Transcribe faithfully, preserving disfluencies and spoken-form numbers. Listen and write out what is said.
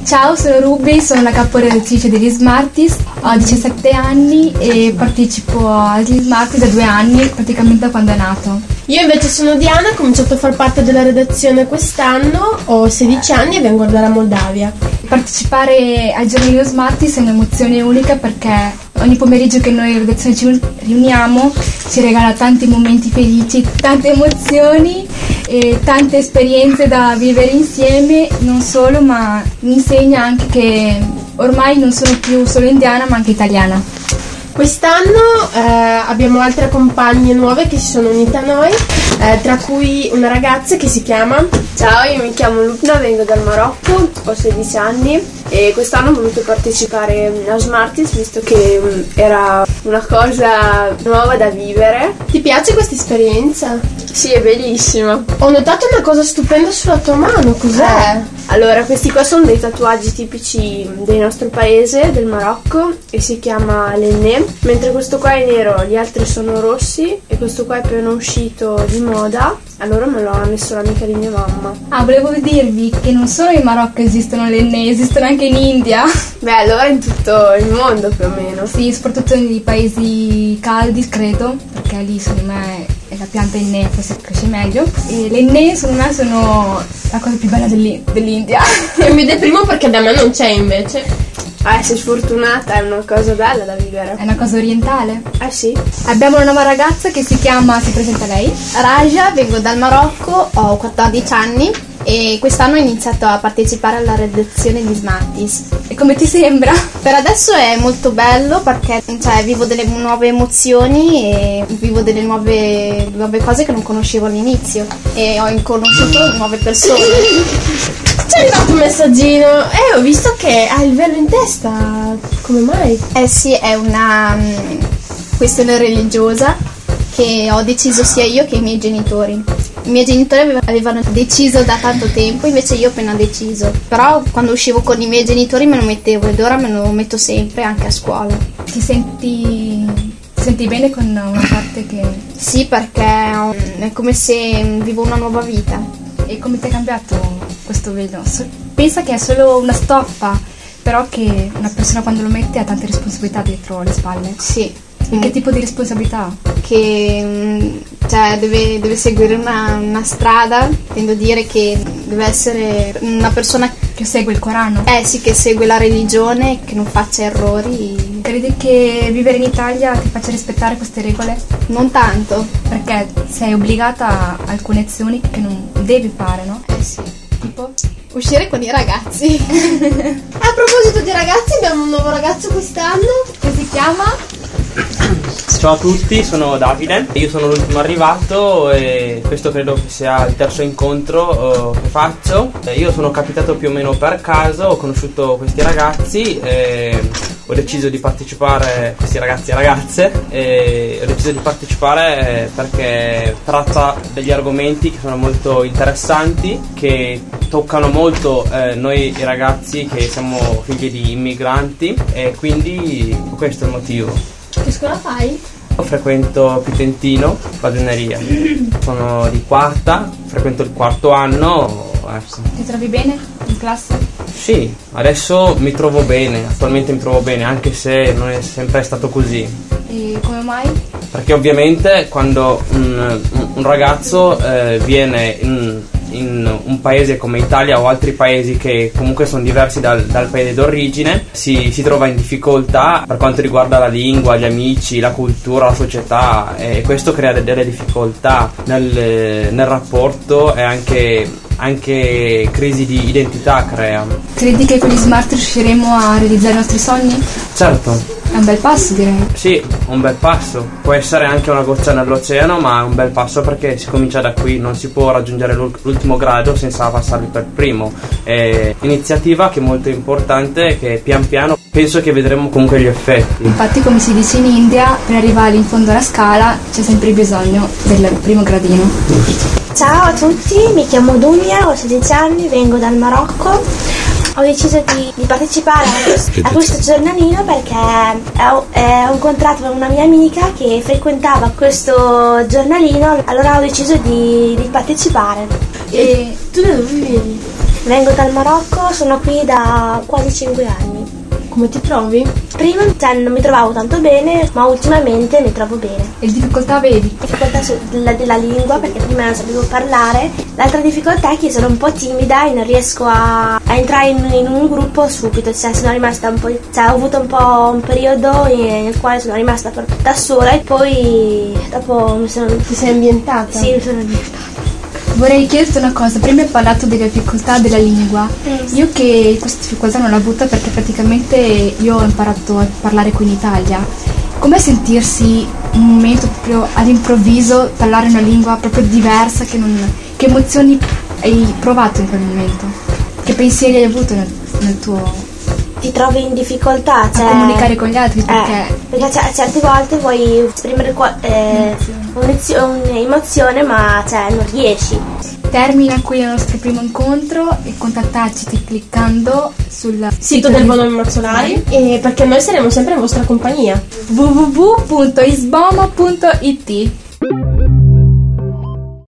Ciao, sono Ruby, sono la caporedattrice degli Smarties, ho diciassette anni e partecipo agli Smarties da due anni, praticamente da quando è nato. Io invece sono Diana, ho cominciato a far parte della redazione quest'anno, ho sedici anni e vengo dalla Moldavia. Partecipare al giornalino Smarties è un'emozione unica perché ogni pomeriggio che noi in redazione ci riuniamo ci regala tanti momenti felici, tante emozioni e tante esperienze da vivere insieme, non solo, ma mi insegna anche che ormai non sono più solo indiana ma anche italiana. Quest'anno eh, abbiamo altre compagne nuove che si sono unite a noi, eh, tra cui una ragazza che si chiama... Ciao, io mi chiamo Lupna, vengo dal Marocco, ho sedici anni e quest'anno ho voluto partecipare a Smarties visto che um, era una cosa nuova da vivere. Ti piace questa esperienza? Sì, è bellissima. Ho notato una cosa stupenda sulla tua mano, cos'è? Eh, allora, questi qua sono dei tatuaggi tipici del nostro paese, del Marocco, e si chiama l'Enné, mentre questo qua è nero, gli altri sono rossi e questo qua è appena uscito di moda. Allora me lo ha messo l'amica di mia mamma. Ah, volevo dirvi che non solo in Marocco esistono le enne, esistono anche in India. Beh, allora in tutto il mondo più o meno. Sì, soprattutto nei paesi caldi, credo, perché lì secondo me la pianta enne forse cresce meglio. E le enne secondo me sono la cosa più bella dell'I- dell'India. E mi deprimo perché da me non c'è invece. Eh, sei sfortunata, è una cosa bella da vivere. È una cosa orientale. Eh sì. Abbiamo una nuova ragazza che si chiama, si presenta lei? Raja, vengo dal Marocco, ho quattordici anni e quest'anno ho iniziato a partecipare alla redazione di Smarties. E come ti sembra? Per adesso è molto bello perché cioè, vivo delle nuove emozioni e vivo delle nuove, nuove cose che non conoscevo all'inizio e ho conosciuto nuove persone. C'è arrivato un messaggino e ho visto che hai il velo in testa. Come mai? Eh sì, è una um, questione religiosa che ho deciso sia io che i miei genitori. I miei genitori avevano deciso da tanto tempo, invece io ho appena deciso. Però quando uscivo con i miei genitori me lo mettevo ed ora me lo metto sempre anche a scuola. Ti senti, ti senti bene con una parte che... Sì, perché um, è come se vivo una nuova vita. E come ti è cambiato questo velo? Pensa che è solo una stoffa, però che una persona quando lo mette ha tante responsabilità dietro le spalle. Sì. E che tipo di responsabilità? Che cioè, deve, deve seguire una, una strada, intendo dire che deve essere una persona che segue il Corano. Eh sì, che segue la religione, che non faccia errori. Credi che vivere in Italia ti faccia rispettare queste regole? Non tanto. Perché sei obbligata a alcune azioni che non devi fare, no? Eh sì. Tipo? Uscire con i ragazzi. A proposito di ragazzi, abbiamo un nuovo ragazzo quest'anno che si chiama... Ciao a tutti, sono Davide, io sono l'ultimo arrivato e questo credo che sia il terzo incontro uh, che faccio. Io sono capitato più o meno per caso, ho conosciuto questi ragazzi e ho deciso di partecipare, questi ragazzi e ragazze, e ho deciso di partecipare perché tratta degli argomenti che sono molto interessanti, che toccano molto eh, noi ragazzi che siamo figli di immigranti e quindi questo è il motivo. Che scuola fai? Frequento Pitentino, ragioneria. Sono di quarta, frequento il quarto anno. Adesso. Ti trovi bene in classe? Sì, adesso mi trovo bene, attualmente mi trovo bene, anche se non è sempre stato così. E come mai? Perché ovviamente quando un, un ragazzo eh, viene in, in un paese come Italia o altri paesi che comunque sono diversi dal, dal paese d'origine, si, si trova in difficoltà per quanto riguarda la lingua, gli amici, la cultura, la società, e questo crea delle difficoltà nel, nel rapporto e anche, anche crisi di identità crea. Credi che con gli smart riusciremo a realizzare i nostri sogni? Certo. È un bel passo, direi. Sì, un bel passo. Può essere anche una goccia nell'oceano, ma è un bel passo perché si comincia da qui. Non si può raggiungere l'ultimo grado senza passarli per primo. È un'iniziativa che è molto importante, che pian piano penso che vedremo comunque gli effetti. Infatti, come si dice in India, per arrivare in fondo alla scala c'è sempre bisogno del primo gradino. Giusto. Ciao a tutti, mi chiamo Dunia, ho sedici anni, vengo dal Marocco. Ho deciso di, di partecipare a questo, a questo giornalino perché ho, eh, ho incontrato una mia amica che frequentava questo giornalino, allora ho deciso di, di partecipare. E tu da dove vieni? vengo dal Marocco, sono qui da quasi cinque anni. Come ti trovi? Prima cioè, non mi trovavo tanto bene, ma ultimamente mi trovo bene. E difficoltà vedi? Difficoltà su- della, della lingua, perché prima non sapevo parlare. L'altra difficoltà è che sono un po' timida e non riesco a, a entrare in, in un gruppo subito, cioè sono rimasta un po', cioè ho avuto un po' un periodo in- nel quale sono rimasta per- da sola e poi dopo mi sono... Ti sei ambientata? Sì, mi sono ambientata. Vorrei chiederti una cosa, prima hai parlato delle difficoltà della lingua. Io che questa difficoltà non l'ho avuta perché praticamente io ho imparato a parlare qui in Italia. Com'è sentirsi un momento proprio all'improvviso parlare una lingua proprio diversa, che, non, che emozioni hai provato in quel momento? Che pensieri hai avuto nel, nel tuo... Ti trovi in difficoltà, cioè... a comunicare con gli altri? Eh, Perché... perché c- certe volte vuoi esprimere qua- eh, un'ezio- un'emozione ma cioè, non riesci. Termina qui il nostro primo incontro e contattateci cliccando sul Sito del Bonomi Mazzolari, e perché noi saremo sempre in vostra compagnia. w w w punto isboma punto i t.